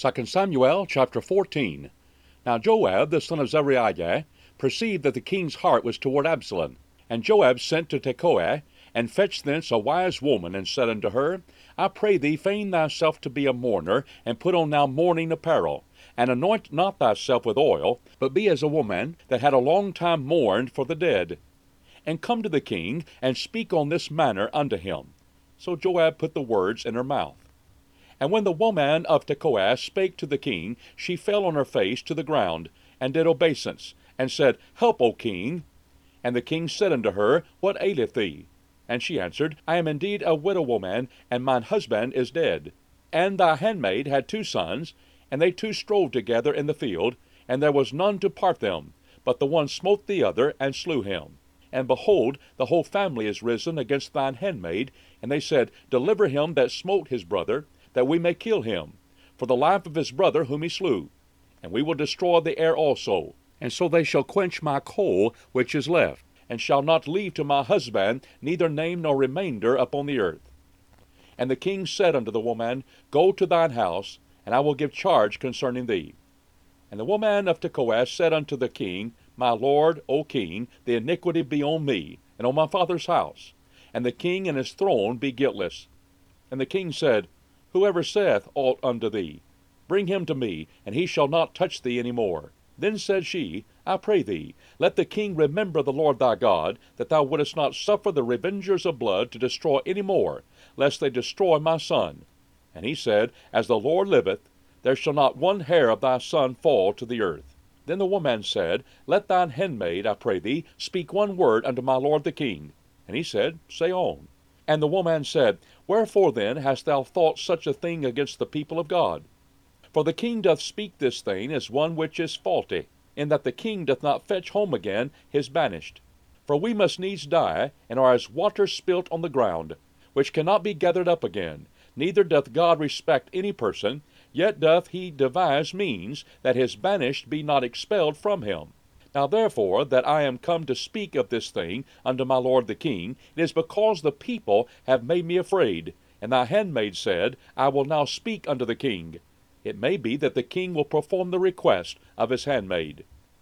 2 Samuel chapter 14. Now Joab the son of Zeruiah perceived that the king's heart was toward Absalom. And Joab sent to Tekoa, and fetched thence a wise woman, and said unto her, I pray thee, feign thyself to be a mourner, and put on now mourning apparel, and anoint not thyself with oil, but be as a woman that had a long time mourned for the dead. And come to the king, and speak on this manner unto him. So Joab put the words in her mouth. And when the woman of Tekoa spake to the king, she fell on her face to the ground, and did obeisance, and said, Help, O king. And the king said unto her, What aileth thee? And she answered, I am indeed a widow woman, and mine husband is dead. And thy handmaid had 2 sons, and they 2 strove together in the field, and there was none to part them, but the one smote the other, and slew him. And behold, the whole family is risen against thine handmaid, and they said, Deliver him that smote his brother, that we may kill him, for the life of his brother whom he slew. And we will destroy the heir also, and so they shall quench my coal which is left, and shall not leave to my husband neither name nor remainder upon the earth. And the king said unto the woman, Go to thine house, and I will give charge concerning thee. And the woman of Tekoa said unto the king, My lord, O king, the iniquity be on me, and on my father's house, and the king and his throne be guiltless. And the king said, Whoever saith aught unto thee, bring him to me, and he shall not touch thee any more. Then said she, I pray thee, let the king remember the Lord thy God, that thou wouldest not suffer the revengers of blood to destroy any more, lest they destroy my son. And he said, As the Lord liveth, there shall not one hair of thy son fall to the earth. Then the woman said, Let thine handmaid, I pray thee, speak one word unto my lord the king. And he said, Say on. And the woman said, Wherefore then hast thou thought such a thing against the people of God? For the king doth speak this thing as one which is faulty, in that the king doth not fetch home again his banished. For we must needs die, and are as water spilt on the ground, which cannot be gathered up again. Neither doth God respect any person, yet doth he devise means that his banished be not expelled from him. Now therefore, that I am come to speak of this thing unto my lord the king, it is because the people have made me afraid. And thy handmaid said, I will now speak unto the king. It may be that the king will perform the request of his handmaid.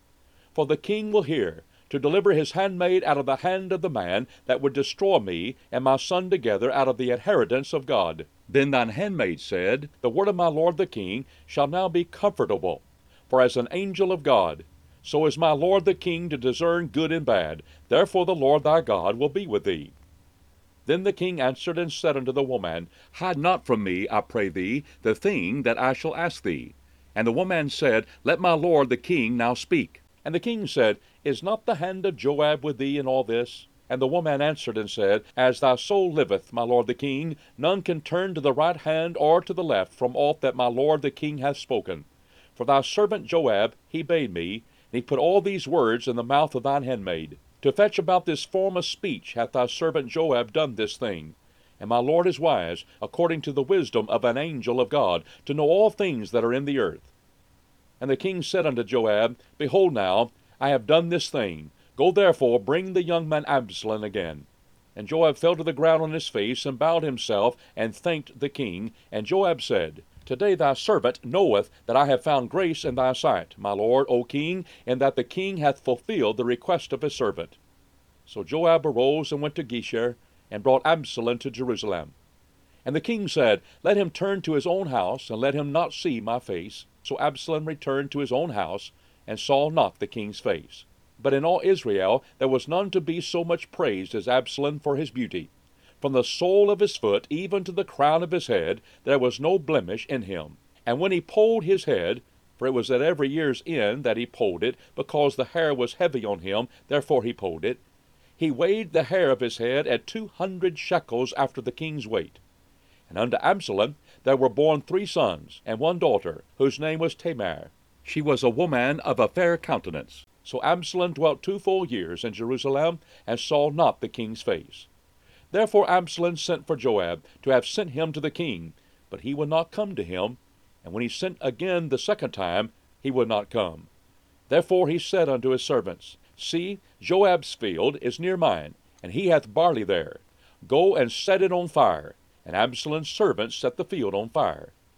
For the king will hear, to deliver his handmaid out of the hand of the man that would destroy me and my son together out of the inheritance of God. Then thine handmaid said, The word of my lord the king shall now be comfortable, for as an angel of God, so is my lord the king to discern good and bad. Therefore the Lord thy God will be with thee. Then the king answered and said unto the woman, Hide not from me, I pray thee, the thing that I shall ask thee. And the woman said, Let my lord the king now speak. And the king said, Is not the hand of Joab with thee in all this? And the woman answered and said, As thy soul liveth, my lord the king, none can turn to the right hand or to the left from aught that my lord the king hath spoken. For thy servant Joab, he bade me, and he put all these words in the mouth of thine handmaid. To fetch about this form of speech hath thy servant Joab done this thing. And my lord is wise, according to the wisdom of an angel of God, to know all things that are in the earth. And the king said unto Joab, Behold now, I have done this thing. Go therefore, bring the young man Absalom again. And Joab fell to the ground on his face, and bowed himself, and thanked the king. And Joab said, Today thy servant knoweth that I have found grace in thy sight, my lord, O king, and that the king hath fulfilled the request of his servant. So Joab arose and went to Geshur, and brought Absalom to Jerusalem. And the king said, Let him turn to his own house, and let him not see my face. So Absalom returned to his own house, and saw not the king's face. But in all Israel there was none to be so much praised as Absalom for his beauty. From the sole of his foot even to the crown of his head there was no blemish in him. And when he polled his head, for it was at every year's end that he polled it, because the hair was heavy on him, therefore he polled it, he weighed the hair of his head at 200 shekels after the king's weight. And unto Absalom there were born 3 sons, and 1 daughter, whose name was Tamar. She was a woman of a fair countenance. So Absalom dwelt 2 full years in Jerusalem, and saw not the king's face. Therefore Absalom sent for Joab, to have sent him to the king, but he would not come to him. And when he sent again the second time, he would not come. Therefore he said unto his servants, See, Joab's field is near mine, and he hath barley there. Go and set it on fire. And Absalom's servants set the field on fire.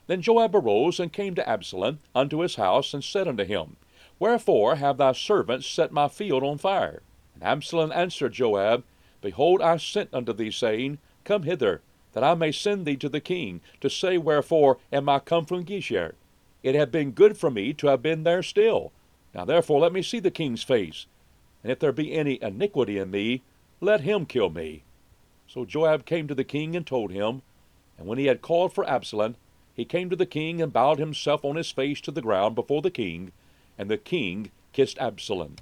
Then Joab arose and came to Absalom unto his house, and said unto him, Wherefore have thy servants set my field on fire? And Absalom answered Joab, Behold, I sent unto thee, saying, Come hither, that I may send thee to the king, to say, Wherefore am I come from Geshur? It had been good for me to have been there still. Now therefore let me see the king's face, and if there be any iniquity in me, let him kill me. So Joab came to the king and told him, and when he had called for Absalom, he came to the king and bowed himself on his face to the ground before the king, and the king kissed Absalom.